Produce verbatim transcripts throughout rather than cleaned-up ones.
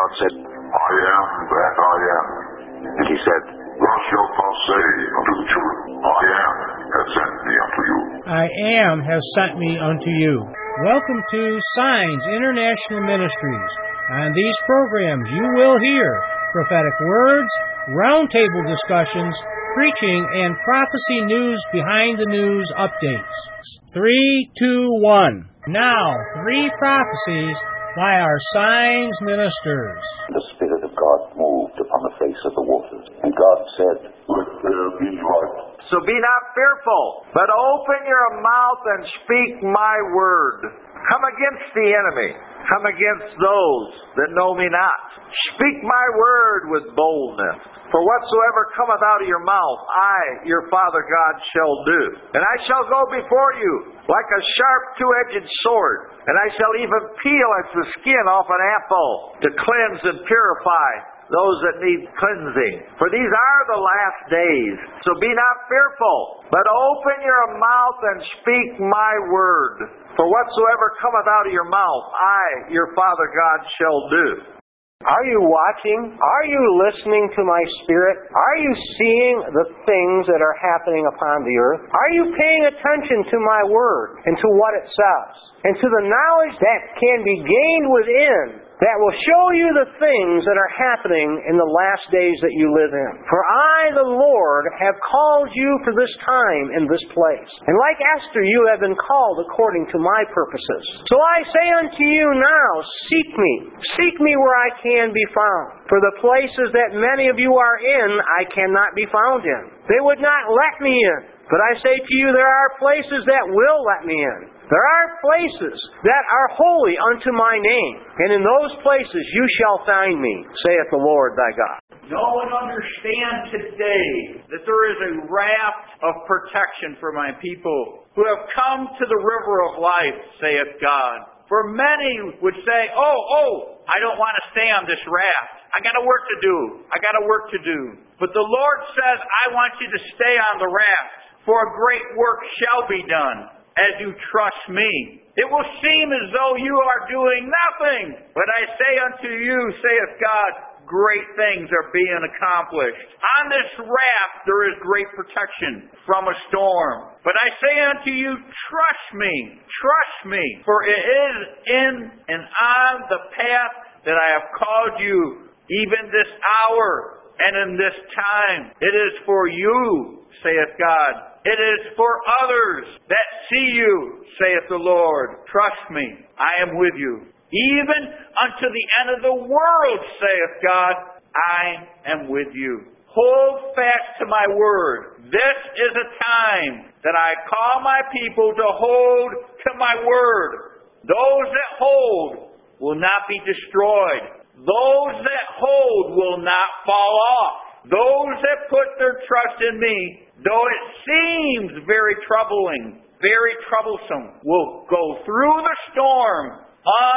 God said, I am that I am. And he said, Thus shalt thou say unto the children, I am has sent me unto you. I am has sent me unto you. Welcome to Signs International Ministries. On these programs you will hear prophetic words, roundtable discussions, preaching, and prophecy news behind the news updates. Three, two, one. Now, three prophecies by our Signs ministers. The Spirit of God moved upon the face of the waters, and God said, Let there be light. So be not fearful, but open your mouth and speak my word. Come against the enemy. Come against those that know me not. Speak my word with boldness. For whatsoever cometh out of your mouth, I, your Father God, shall do. And I shall go before you like a sharp two-edged sword. And I shall even peel at the skin off an apple to cleanse and purify those that need cleansing. For these are the last days. So be not fearful, but open your mouth and speak my word. For whatsoever cometh out of your mouth, I, your Father God, shall do. Are you watching? Are you listening to my spirit? Are you seeing the things that are happening upon the earth? Are you paying attention to my word and to what it says? And to the knowledge that can be gained within that will show you the things that are happening in the last days that you live in. For I, the Lord, have called you for this time in this place. And like Esther, you have been called according to my purposes. So I say unto you now, seek me. Seek me where I can be found. For the places that many of you are in, I cannot be found in. They would not let me in. But I say to you, there are places that will let me in. There are places that are holy unto my name, and in those places you shall find me, saith the Lord thy God. Know and understand today that there is a raft of protection for my people who have come to the river of life, saith God. For many would say, oh, oh, I don't want to stay on this raft. I got a work to do. I got a work to do. But the Lord says, I want you to stay on the raft, for a great work shall be done as you trust me. It will seem as though you are doing nothing. But I say unto you, saith God, great things are being accomplished. On this raft there is great protection from a storm. But I say unto you, trust me, trust me, for it is in and on the path that I have called you, even this hour and in this time. It is for you, saith God. It is for others that see you, saith the Lord. Trust me, I am with you. Even unto the end of the world, saith God, I am with you. Hold fast to my word. This is a time that I call my people to hold to my word. Those that hold will not be destroyed. Those that hold will not fall off. Those that put their trust in me, though it seems very troubling, very troublesome, will go through the storm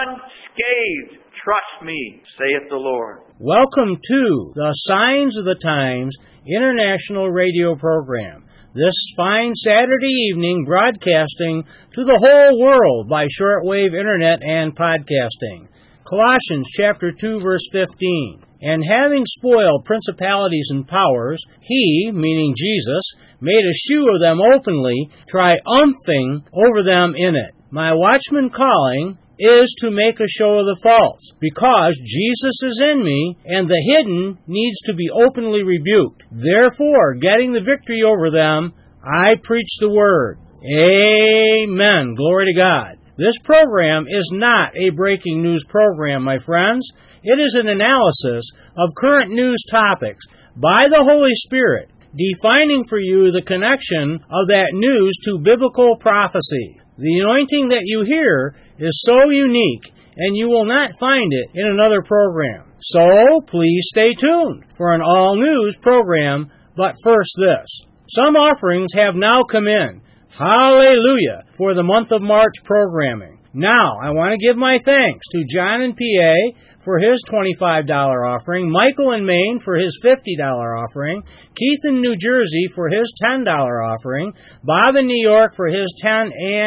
unscathed. Trust me, saith the Lord. Welcome to the Signs of the Times International Radio Program. This fine Saturday evening broadcasting to the whole world by shortwave internet and podcasting. Colossians chapter two verse fifteen. And having spoiled principalities and powers, he, meaning Jesus, made a shew of them openly, triumphing over them in it. My watchman calling is to make a show of the false, because Jesus is in me, and the hidden needs to be openly rebuked. Therefore, getting the victory over them, I preach the word. Amen. Glory to God. This program is not a breaking news program, my friends. It is an analysis of current news topics by the Holy Spirit, defining for you the connection of that news to biblical prophecy. The anointing that you hear is so unique, and you will not find it in another program. So, please stay tuned for an all-news program, but first this. Some offerings have now come in. Hallelujah! For the month of March programming. Now, I want to give my thanks to John in P A for his twenty-five dollars offering, Michael in Maine for his fifty dollars offering, Keith in New Jersey for his ten dollars offering, Bob in New York for his ten dollars and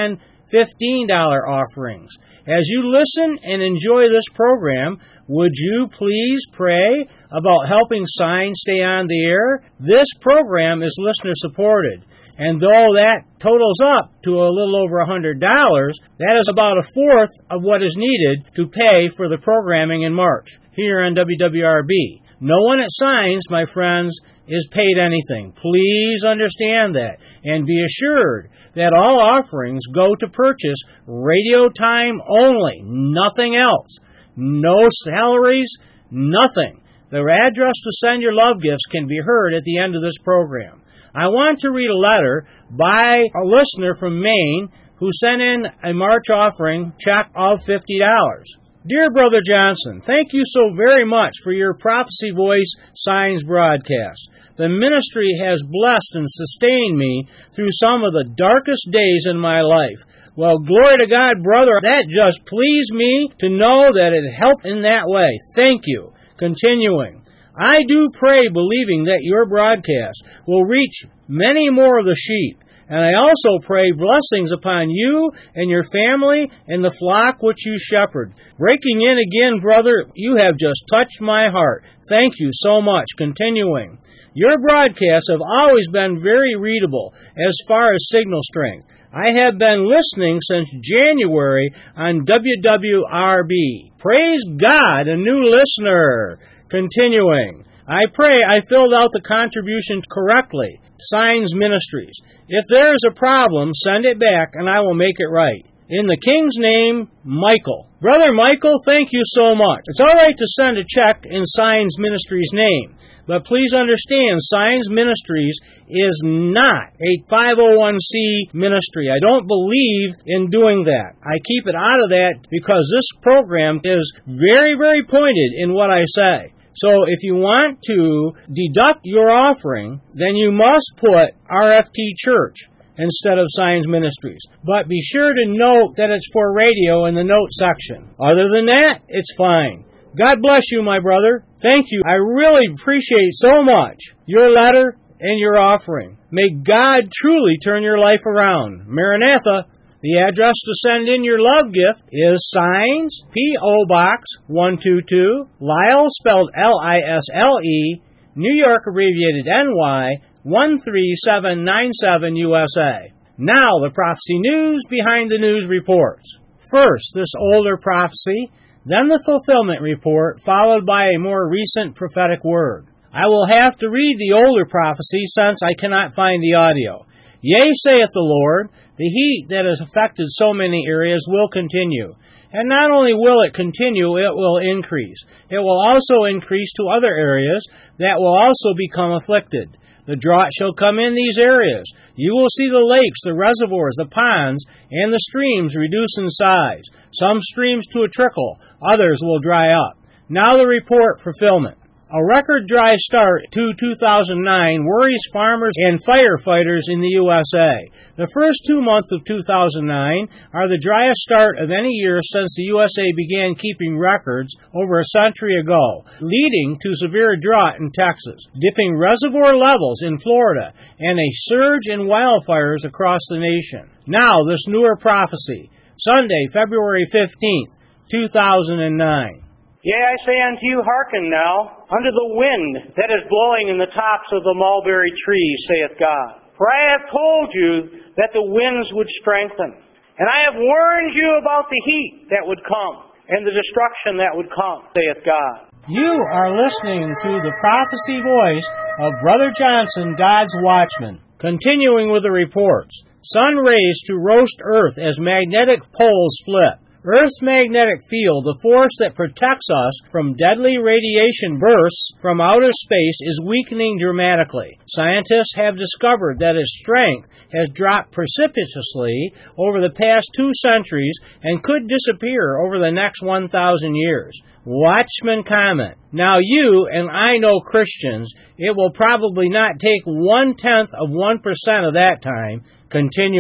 fifteen dollars offerings. As you listen and enjoy this program, would you please pray about helping Signs stay on the air? This program is listener-supported, and though that totals up to a little over one hundred dollars, that is about a fourth of what is needed to pay for the programming in March here on W W R B. No one at Signs, my friends, is paid anything. Please understand that, and be assured that all offerings go to purchase radio time only, nothing else. No salaries, nothing. The address to send your love gifts can be heard at the end of this program. I want to read a letter by a listener from Maine who sent in a March offering check of fifty dollars. Dear Brother Johnson, thank you so very much for your Prophecy Voice Signs broadcast. The ministry has blessed and sustained me through some of the darkest days in my life. Well, glory to God, brother, that just pleased me to know that it helped in that way. Thank you. Continuing, I do pray believing that your broadcast will reach many more of the sheep. And I also pray blessings upon you and your family and the flock which you shepherd. Breaking in again, brother, you have just touched my heart. Thank you so much. Continuing, your broadcasts have always been very readable as far as signal strength. I have been listening since January on W W R B. Praise God, a new listener. Continuing, I pray I filled out the contribution correctly. Signs Ministries. If there is a problem, send it back and I will make it right. In the King's name, Michael. Brother Michael, thank you so much. It's all right to send a check in Signs Ministries' name, but please understand, Signs Ministries is not a five oh one c ministry. I don't believe in doing that. I keep it out of that because this program is very, very pointed in what I say. So if you want to deduct your offering, then you must put R F T Church instead of Signs Ministries. But be sure to note that it's for radio in the note section. Other than that, it's fine. God bless you, my brother. Thank you. I really appreciate so much your letter and your offering. May God truly turn your life around. Maranatha. The address to send in your love gift is Signs, P O. Box one two two, Lisle, spelled L I S L E, New York, abbreviated N Y, one three seven nine seven, U S A. Now, the prophecy news behind the news reports. First, this older prophecy, then the fulfillment report, followed by a more recent prophetic word. I will have to read the older prophecy since I cannot find the audio. Yea, saith the Lord, the heat that has affected so many areas will continue. And not only will it continue, it will increase. It will also increase to other areas that will also become afflicted. The drought shall come in these areas. You will see the lakes, the reservoirs, the ponds, and the streams reduce in size. Some streams to a trickle, others will dry up. Now the report fulfillment. A record dry start to two thousand nine worries farmers and firefighters in the U S A. The first two months of two thousand nine are the driest start of any year since the U S A began keeping records over a century ago, leading to severe drought in Texas, dipping reservoir levels in Florida, and a surge in wildfires across the nation. Now, this newer prophecy, Sunday, February fifteenth, two thousand nine. Yea, I say unto you, hearken now unto the wind that is blowing in the tops of the mulberry trees, saith God. For I have told you that the winds would strengthen. And I have warned you about the heat that would come, and the destruction that would come, saith God. You are listening to the prophecy voice of Brother Johnson, God's Watchman. Continuing with the reports. Sun rays to roast earth as magnetic poles flip. Earth's magnetic field, the force that protects us from deadly radiation bursts from outer space, is weakening dramatically. Scientists have discovered that its strength has dropped precipitously over the past two centuries and could disappear over the next one thousand years. Watchman comment. Now you, and I know Christians, it will probably not take one-tenth of one percent of that time. Continuing.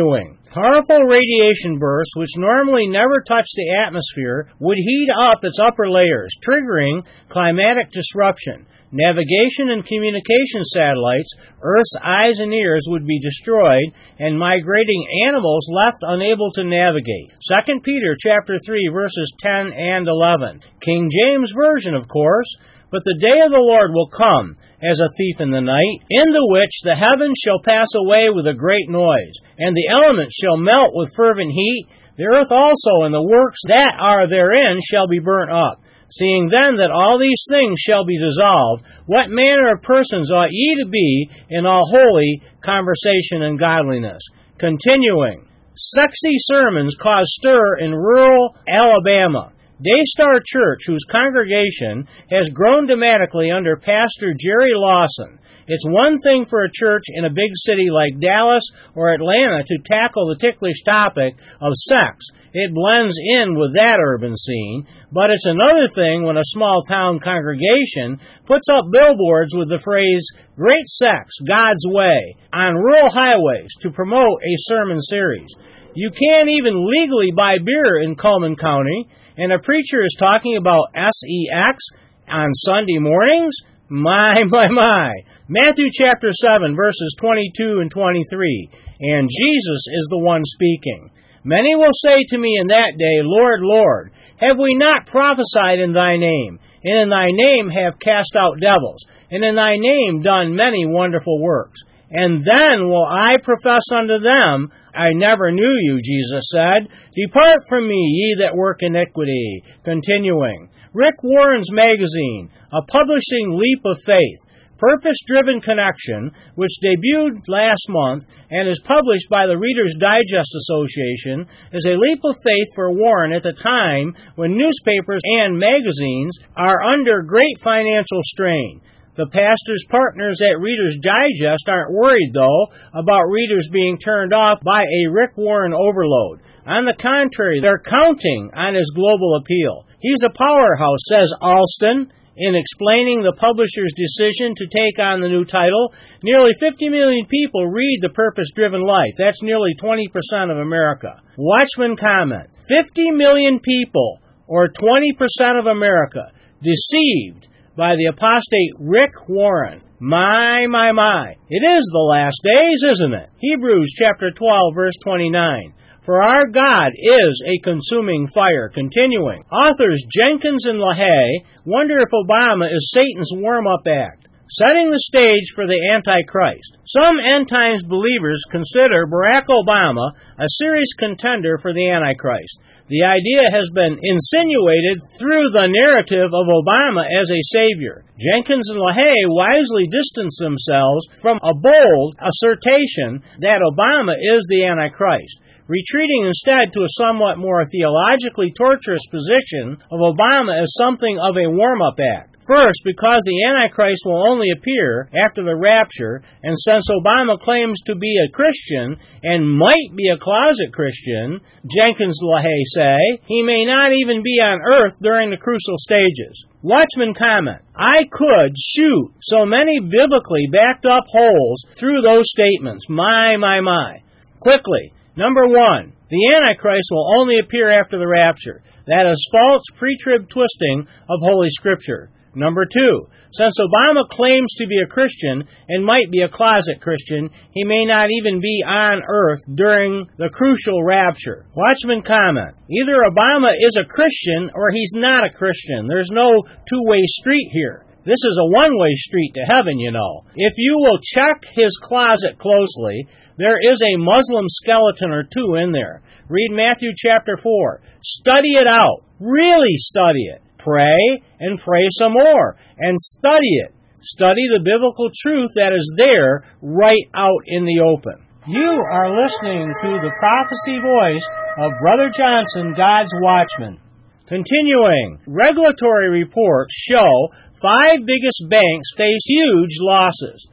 Powerful radiation bursts, which normally never touch the atmosphere, would heat up its upper layers, triggering climatic disruption. Navigation and communication satellites, Earth's eyes and ears, would be destroyed, and migrating animals left unable to navigate. Second Peter chapter three, verses ten and eleven. King James Version, of course. But the day of the Lord will come as a thief in the night, in the which the heavens shall pass away with a great noise, and the elements shall melt with fervent heat. The earth also and the works that are therein shall be burnt up. Seeing then that all these things shall be dissolved, what manner of persons ought ye to be in all holy conversation and godliness? Continuing, sexy sermons cause stir in rural Alabama. Daystar Church, whose congregation has grown dramatically under Pastor Jerry Lawson. It's one thing for a church in a big city like Dallas or Atlanta to tackle the ticklish topic of sex. It blends in with that urban scene, but it's another thing when a small-town congregation puts up billboards with the phrase, "Great Sex, God's Way," on rural highways to promote a sermon series. You can't even legally buy beer in Cullman County, and a preacher is talking about sex on Sunday mornings? My, my, my. Matthew chapter seven, verses twenty-two and twenty-three. And Jesus is the one speaking. Many will say to me in that day, Lord, Lord, have we not prophesied in thy name? And in thy name have cast out devils, and in thy name done many wonderful works. And then will I profess unto them, I never knew you, Jesus said. Depart from me, ye that work iniquity. Continuing. Rick Warren's magazine, a publishing leap of faith, purpose-driven connection, which debuted last month and is published by the Reader's Digest Association, is a leap of faith for Warren at the time when newspapers and magazines are under great financial strain. The pastor's partners at Reader's Digest aren't worried, though, about readers being turned off by a Rick Warren overload. On the contrary, they're counting on his global appeal. He's a powerhouse, says Alston, in explaining the publisher's decision to take on the new title. Nearly fifty million people read The Purpose-Driven Life. That's nearly twenty percent of America. Watchman comment, fifty million people, or twenty percent of America, deceived by the apostate Rick Warren. My, my, my. It is the last days, isn't it? Hebrews chapter twelve, verse twenty-nine. For our God is a consuming fire. Continuing. Authors Jenkins and LaHaye wonder if Obama is Satan's warm-up act, setting the stage for the Antichrist. Some end-times believers consider Barack Obama a serious contender for the Antichrist. The idea has been insinuated through the narrative of Obama as a savior. Jenkins and LaHaye wisely distance themselves from a bold assertion that Obama is the Antichrist, retreating instead to a somewhat more theologically torturous position of Obama as something of a warm-up act. First, because the Antichrist will only appear after the rapture, and since Obama claims to be a Christian and might be a closet Christian, Jenkins and LaHaye say, he may not even be on earth during the crucial stages. Watchman comment, I could shoot so many biblically backed up holes through those statements. My, my, my. Quickly. Number one, the Antichrist will only appear after the rapture. That is false pre-trib twisting of Holy Scripture. Number two, since Obama claims to be a Christian and might be a closet Christian, he may not even be on earth during the crucial rapture. Watchman comment, either Obama is a Christian or he's not a Christian. There's no two-way street here. This is a one-way street to heaven, you know. If you will check his closet closely, there is a Muslim skeleton or two in there. Read Matthew chapter four. Study it out. Really study it. Pray and pray some more. And study it. Study the biblical truth that is there right out in the open. You are listening to the prophecy voice of Brother Johnson, God's Watchman. Continuing, regulatory reports show five biggest banks face huge losses.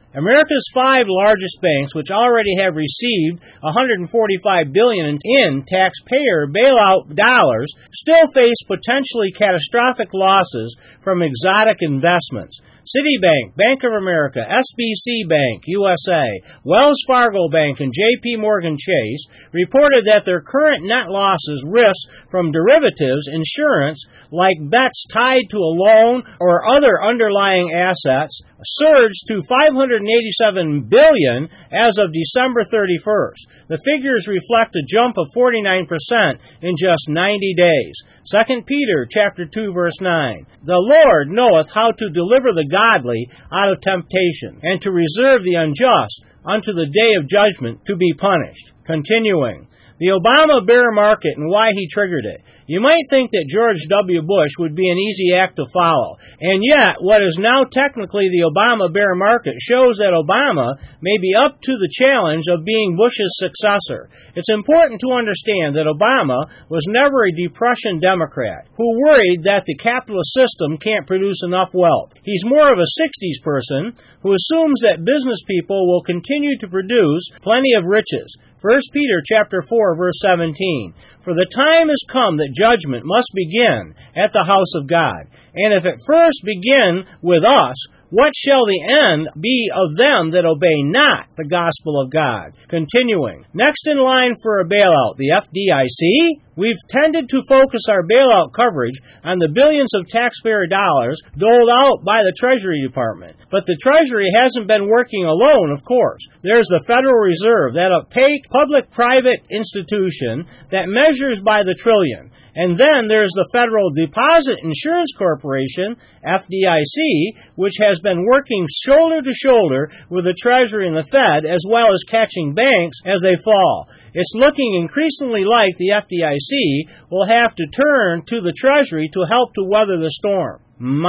America's five largest banks, which already have received one hundred forty-five billion dollars in taxpayer bailout dollars, still face potentially catastrophic losses from exotic investments. Citibank, Bank of America, S B C Bank, U S A, Wells Fargo Bank, and J P Morgan Chase reported that their current net losses risk from derivatives insurance, like bets tied to a loan or other underlying assets, surged to five hundred eighty-seven billion dollars as of December thirty-first. The figures reflect a jump of forty-nine percent in just ninety days. Second Peter chapter two verse nine. The Lord knoweth how to deliver the godly out of temptation, and to reserve the unjust unto the day of judgment to be punished. Continuing. The Obama bear market and why he triggered it. You might think that George W. Bush would be an easy act to follow, and yet what is now technically the Obama bear market shows that Obama may be up to the challenge of being Bush's successor. It's important to understand that Obama was never a Depression Democrat who worried that the capitalist system can't produce enough wealth. He's more of a sixties person who assumes that business people will continue to produce plenty of riches. First Peter chapter four verse seventeen. For the time has come that judgment must begin at the house of God. And if it first begin with us, what shall the end be of them that obey not the gospel of God? Continuing. Next in line for a bailout, the F D I C. We've tended to focus our bailout coverage on the billions of taxpayer dollars doled out by the Treasury Department. But the Treasury hasn't been working alone, of course. There's the Federal Reserve, that opaque public-private institution that measures by the trillion. And then there's the Federal Deposit Insurance Corporation, F D I C, which has been working shoulder to shoulder with the Treasury and the Fed, as well as catching banks as they fall. It's looking increasingly like the F D I C will have to turn to the Treasury to help to weather the storm.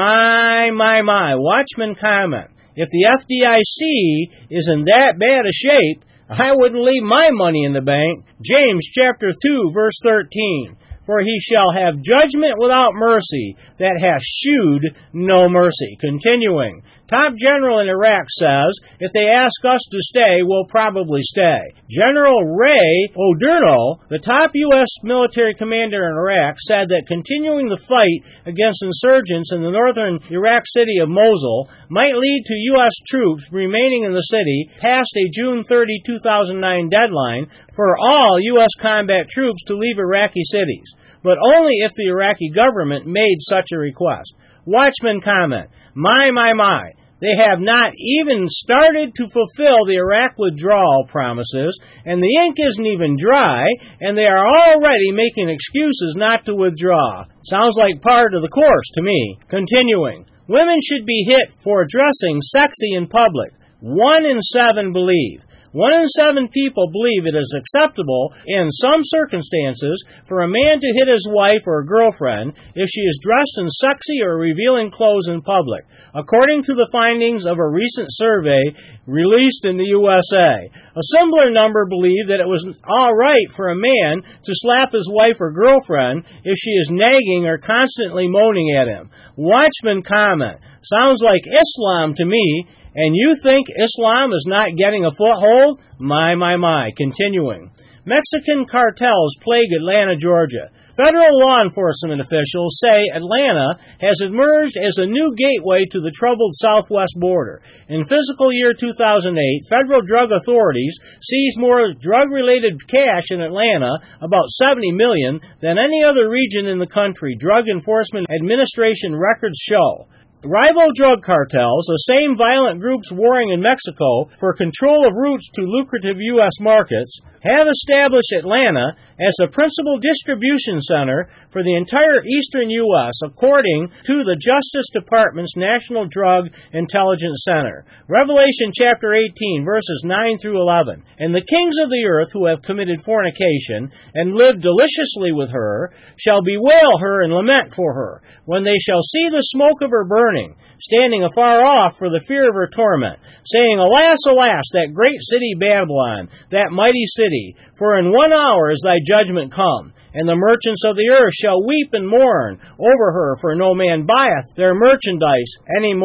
My, my, my, Watchman comment. If the F D I C is in that bad a shape, I wouldn't leave my money in the bank. James chapter two, verse thirteen. For he shall have judgment without mercy that hath shewed no mercy. Continuing. Top general in Iraq says, if they ask us to stay, we'll probably stay. General Ray Odierno, the top U S military commander in Iraq, said that continuing the fight against insurgents in the northern Iraq city of Mosul might lead to U S troops remaining in the city past a June thirtieth, two thousand nine deadline for all U S combat troops to leave Iraqi cities, but only if the Iraqi government made such a request. Watchman comment, my, my, my. They have not even started to fulfill the Iraq withdrawal promises, and the ink isn't even dry, and they are already making excuses not to withdraw. Sounds like part of the course to me. Continuing. Women should be hit for dressing sexy in public. One in seven believe. One in seven people believe it is acceptable in some circumstances for a man to hit his wife or girlfriend if she is dressed in sexy or revealing clothes in public, according to the findings of a recent survey released in the U S A. A similar number believe that it was all right for a man to slap his wife or girlfriend if she is nagging or constantly moaning at him. Watchman comment. Sounds like Islam to me. And you think Islam is not getting a foothold? My, my, my. Continuing. Mexican cartels plague Atlanta, Georgia. Federal law enforcement officials say Atlanta has emerged as a new gateway to the troubled southwest border. In fiscal year two thousand eight, federal drug authorities seized more drug-related cash in Atlanta, about seventy million dollars, than any other region in the country, Drug Enforcement Administration records show. Rival drug cartels, the same violent groups warring in Mexico for control of routes to lucrative U S markets, have established Atlanta as the principal distribution center for the entire eastern U S, according to the Justice Department's National Drug Intelligence Center. Revelation chapter eighteen, verses nine through eleven. And the kings of the earth who have committed fornication and lived deliciously with her shall bewail her and lament for her, when they shall see the smoke of her burning, standing afar off for the fear of her torment, saying, Alas, alas, that great city Babylon, that mighty city, for in one hour is thy judgment come, and the merchants of the earth shall weep and mourn over her, for no man buyeth their merchandise any more.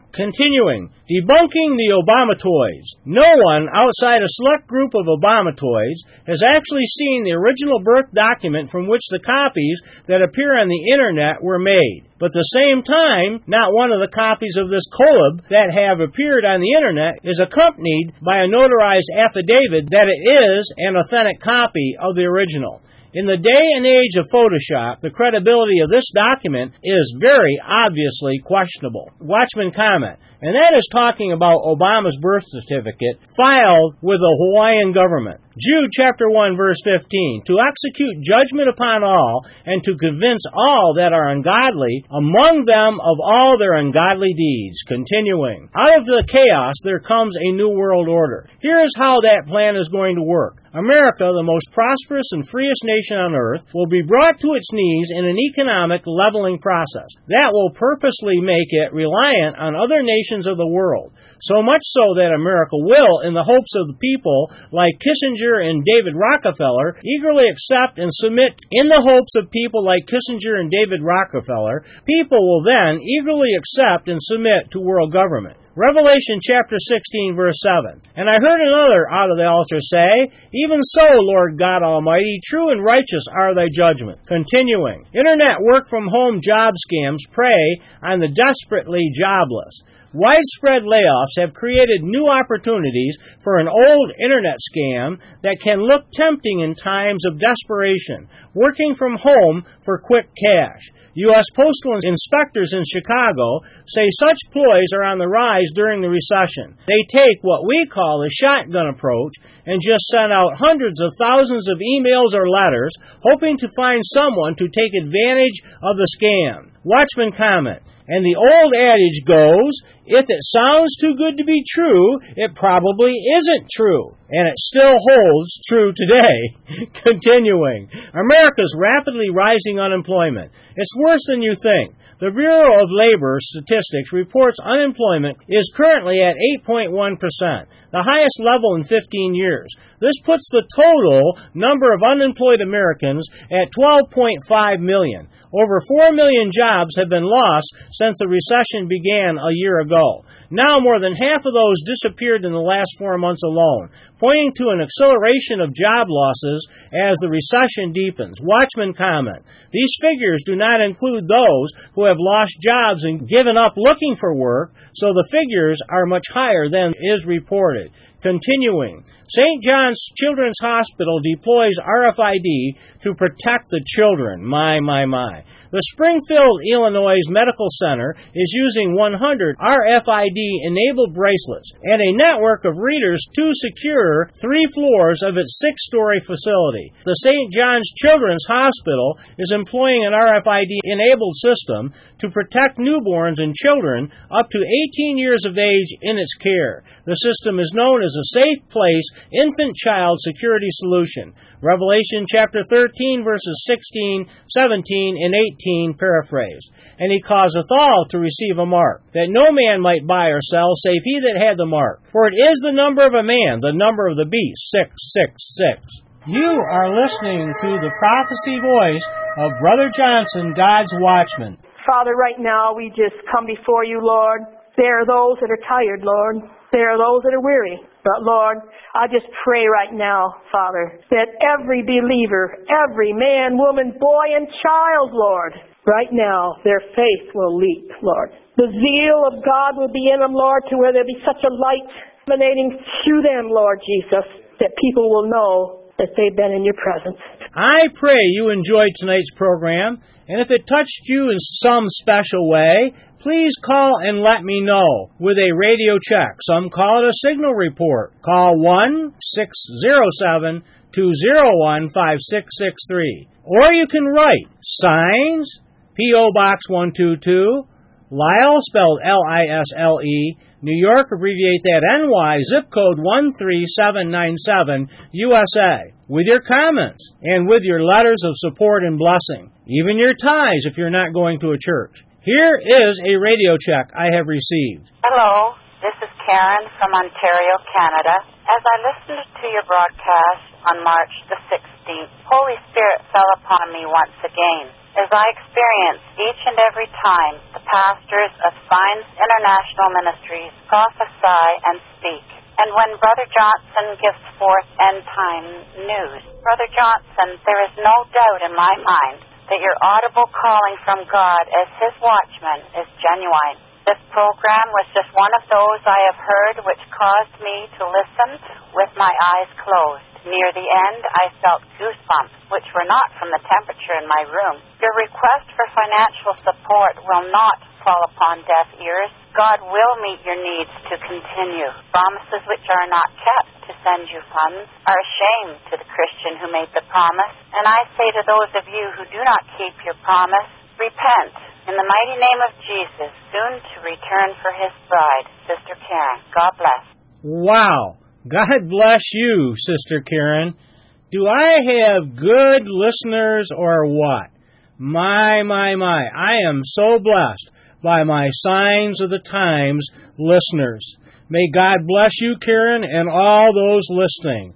Continuing, debunking the Obamatoids. No one outside a select group of Obamatoids has actually seen the original birth document from which the copies that appear on the Internet were made. But at the same time, not one of the copies of this collab that have appeared on the Internet is accompanied by a notarized affidavit that it is an authentic copy of the original. In the day and age of Photoshop, the credibility of this document is very obviously questionable. Watchman comment, and that is talking about Obama's birth certificate filed with the Hawaiian government. Jude chapter one verse fifteen, to execute judgment upon all, and to convince all that are ungodly, among them of all their ungodly deeds. Continuing, out of the chaos there comes a new world order. Here's how that plan is going to work. America, the most prosperous and freest nation on earth, will be brought to its knees in an economic leveling process. That will purposely make it reliant on other nations of the world. So much so that America will, in the hopes of the people like Kissinger and David Rockefeller, eagerly accept and submit in the hopes of people like Kissinger and David Rockefeller, people will then eagerly accept and submit to world government. Revelation chapter sixteen, verse seven. And I heard another out of the altar say, even so, Lord God Almighty, true and righteous are thy judgments. Continuing, Internet work-from-home job scams prey on the desperately jobless. Widespread layoffs have created new opportunities for an old Internet scam that can look tempting in times of desperation, working from home for quick cash. U S Postal inspectors in Chicago say such ploys are on the rise during the recession. They take what we call the shotgun approach and just send out hundreds of thousands of emails or letters, hoping to find someone to take advantage of the scam. Watchman comment, and the old adage goes, if it sounds too good to be true, it probably isn't true. And it still holds true today. Continuing, America's rapidly rising unemployment. It's worse than you think. The Bureau of Labor Statistics reports unemployment is currently at eight point one percent, the highest level in fifteen years. This puts the total number of unemployed Americans at twelve point five million. Over four million jobs have been lost since the recession began a year ago. Now more than half of those disappeared in the last four months alone, pointing to an acceleration of job losses as the recession deepens. Watchman comment, these figures do not include those who have lost jobs and given up looking for work, so the figures are much higher than is reported. Continuing, Saint John's Children's Hospital deploys R F I D to protect the children. My, my, my. The Springfield, Illinois Medical Center is using one hundred R F I D-enabled bracelets and a network of readers to secure three floors of its six-story facility. The Saint John's Children's Hospital is employing an R F I D-enabled system to protect newborns and children up to eighteen years of age in its care. The system is known as a Safe Place Infant-Child Security Solution. Revelation chapter thirteen, verses sixteen, seventeen, and eighteen, paraphrased. And he causeth all to receive a mark, that no man might buy or sell, save he that had the mark. For it is the number of a man, the number of the beast, six six six. You are listening to the prophecy voice of Brother Johnson, God's Watchman. Father, right now we just come before you, Lord. There are those that are tired, Lord. There are those that are weary. But Lord, I just pray right now, Father, that every believer, every man, woman, boy, and child, Lord, right now, their faith will leap, Lord. The zeal of God will be in them, Lord, to where there be such a light emanating through them, Lord Jesus, that people will know that they've been in your presence. I pray you enjoyed tonight's program, and if it touched you in some special way, please call and let me know with a radio check. Some call it a signal report. Call one six zero seven, two zero one, five six six three. Or you can write Signs, P O Box one two two, Lisle, spelled L I S L E, New York, abbreviate that N Y, zip code one three seven nine seven, U S A, with your comments and with your letters of support and blessing, even your tithes if you're not going to a church. Here is a radio check I have received. Hello, this is Karen from Ontario, Canada. As I listened to your broadcast on March the sixteenth, Holy Spirit fell upon me once again. as I experience each and every time the pastors of Signs International Ministries prophesy and speak. And when Brother Johnson gives forth end-time news, Brother Johnson, there is no doubt in my mind that your audible calling from God as His watchman is genuine. This program was just one of those I have heard which caused me to listen with my eyes closed. Near the end, I felt goosebumps, which were not from the temperature in my room. Your request for financial support will not fall upon deaf ears. God will meet your needs to continue. Promises which are not kept to send you funds are a shame to the Christian who made the promise. And I say to those of you who do not keep your promise, repent in the mighty name of Jesus, soon to return for His bride, Sister Karen. God bless. Wow. God bless you, Sister Karen. Do I have good listeners or what? My, my, my. I am so blessed by my Signs of the Times listeners. May God bless you, Karen, and all those listening.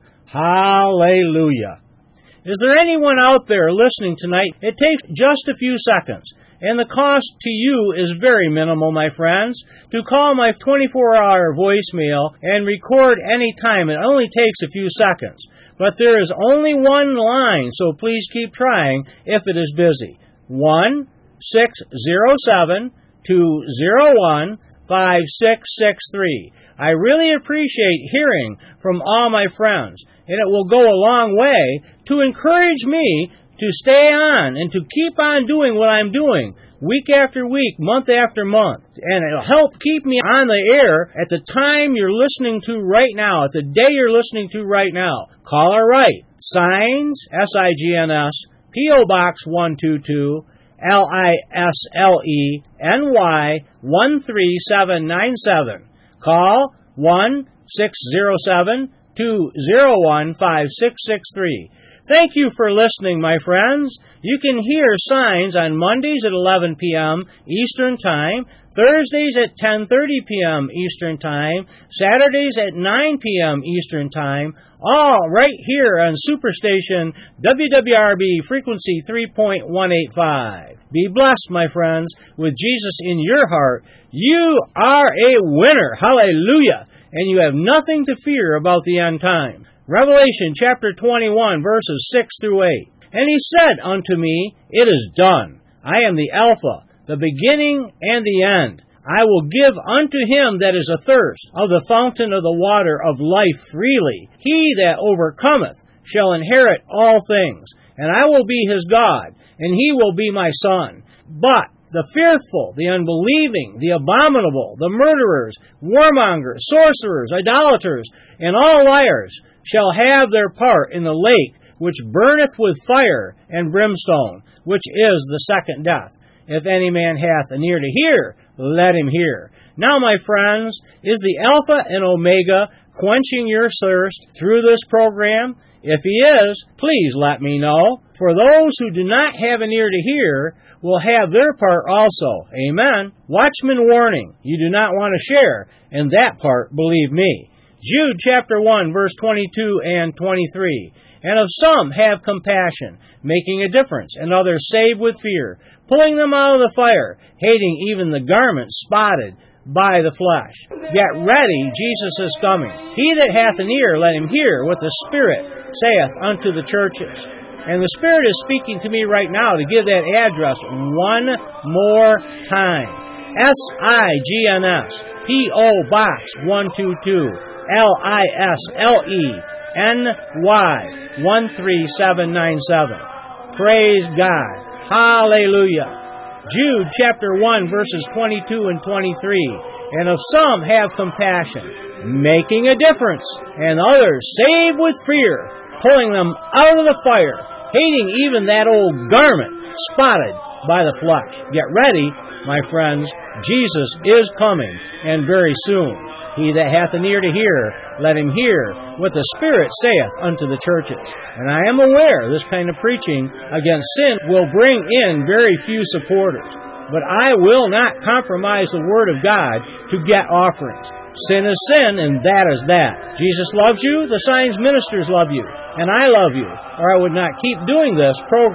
Hallelujah. Is there anyone out there listening tonight? It takes just a few seconds. And the cost to you is very minimal, my friends. To call my twenty-four hour voicemail and record any time, it only takes a few seconds. But there is only one line, so please keep trying if it is busy. one six zero seven two zero one five six six three. I really appreciate hearing from all my friends, and it will go a long way to encourage me to stay on and to keep on doing what I'm doing week after week, month after month. And it'll help keep me on the air at the time you're listening to right now, at the day you're listening to right now. Call or write. Signs, S I G N S, P O Box one two two, L I S L E N Y one three seven nine seven. Call one six zero seven two zero one five six six three. Thank you for listening, my friends. You can hear Signs on Mondays at eleven p.m. Eastern Time, Thursdays at ten thirty p.m. Eastern Time, Saturdays at nine p.m. Eastern Time, all right here on Superstation W W R B frequency three point one eight five. Be blessed, my friends, with Jesus in your heart. You are a winner. Hallelujah. And you have nothing to fear about the end time. Revelation chapter twenty-one, verses six through eight. And he said unto me, It is done. I am the Alpha, the beginning and the end. I will give unto him that is athirst of the fountain of the water of life freely. He that overcometh shall inherit all things, and I will be his God, and he will be my son. But the fearful, the unbelieving, the abominable, the murderers, warmongers, sorcerers, idolaters, and all liars shall have their part in the lake which burneth with fire and brimstone, which is the second death. If any man hath an ear to hear, let him hear. Now, my friends, is the Alpha and Omega quenching your thirst through this program? If he is, please let me know. For those who do not have an ear to hear will have their part also. Amen. Watchman warning. You do not want to share, and that part, believe me. Jude chapter one, verse twenty-two and twenty-three. And of some have compassion, making a difference, and others save with fear, pulling them out of the fire, hating even the garments spotted by the flesh. Get ready, Jesus is coming. He that hath an ear, let him hear what the Spirit saith unto the churches. And the Spirit is speaking to me right now to give that address one more time. S I G N S, P O Box one two two, L I S L E N Y one three seven nine seven. Praise God. Hallelujah. Jude chapter one, verses twenty-two and twenty-three. And of some have compassion, making a difference, and others save with fear, pulling them out of the fire, hating even that old garment spotted by the flesh. Get ready, my friends. Jesus is coming, and very soon. He that hath an ear to hear, let him hear what the Spirit saith unto the churches. And I am aware this kind of preaching against sin will bring in very few supporters. But I will not compromise the Word of God to get offerings. Sin is sin, and that is that. Jesus loves you, the Signs ministers love you, and I love you, or I would not keep doing this program.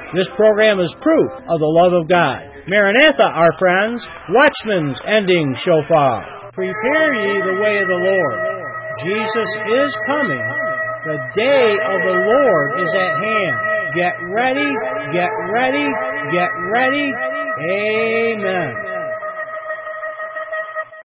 This program is proof of the love of God. Maranatha, our friends, watchmen's ending shofar. Prepare ye the way of the Lord. Jesus is coming. The day of the Lord is at hand. Get ready, get ready, get ready. Amen.